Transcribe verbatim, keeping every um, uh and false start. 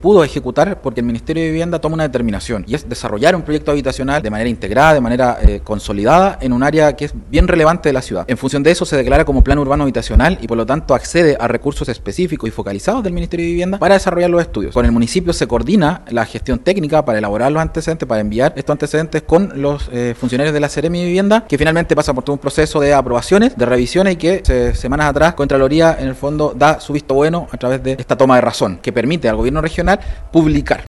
pudo ejecutar porque el Ministerio de Vivienda toma una determinación y es desarrollar un proyecto habitacional de manera integrada, de manera eh, consolidada en un área que es bien relevante de la ciudad. En función de eso se declara como plan urbano habitacional y por lo tanto accede a recursos específicos y focalizados del Ministerio de Vivienda para desarrollar los estudios. Con el municipio se coordina la gestión técnica para elaborar los antecedentes, para enviar estos antecedentes con los eh, funcionarios de la Seremi de Vivienda, que finalmente pasa por todo un proceso de aprobaciones, de revisiones y que se, semanas atrás Contraloría en el fondo da su visto bueno a través de esta toma de razón que permite al gobierno regional publicar.